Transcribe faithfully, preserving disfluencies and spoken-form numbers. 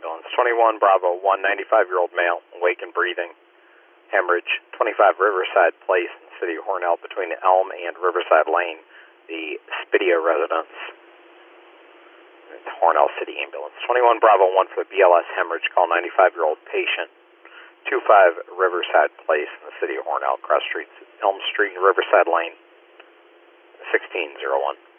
Ambulance. twenty-one Bravo one, ninety-five-year-old male, awake and breathing. Hemorrhage, twenty-five Riverside Place in the city of Hornell between Elm and Riverside Lane, the Spidio residence. It's Hornell City Ambulance. twenty-one Bravo one for the B L S hemorrhage. Call ninety-five-year-old patient. twenty-five Riverside Place in the city of Hornell, cross streets, Elm Street and Riverside Lane, sixteen oh one.